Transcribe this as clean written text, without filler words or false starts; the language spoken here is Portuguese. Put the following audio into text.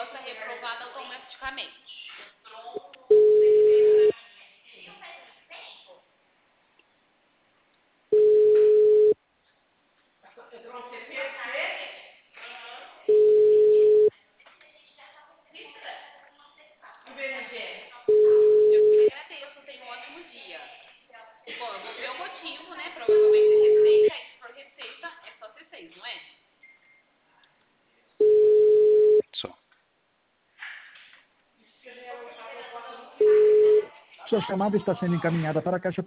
negócio é reprovado automaticamente. Eu que agradeço, tenha um ótimo dia. Bom, eu vou ver o motivo, né? Provavelmente é receita, e se for receita, é só C6, não é? Só. Sua chamada está sendo encaminhada para a caixa